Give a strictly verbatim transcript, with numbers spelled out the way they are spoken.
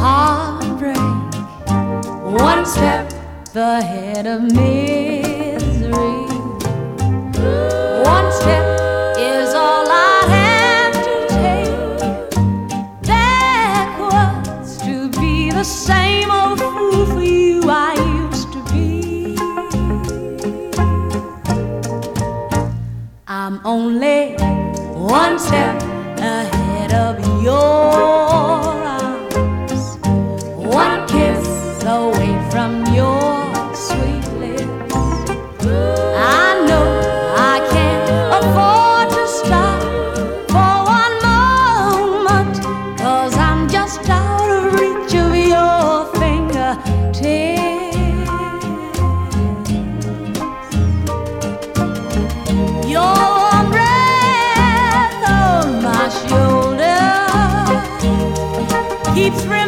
heartbreak, one step ahead of misery. One step is all I have to take backwards to be the same old fool for you I used to be. I'm only one step ahead of your arms, one kiss away from your sweet lips. I know I can't afford to stop for one moment, 'cause I'm just out of reach of your fingertips. Your warm breath on my shoulder keeps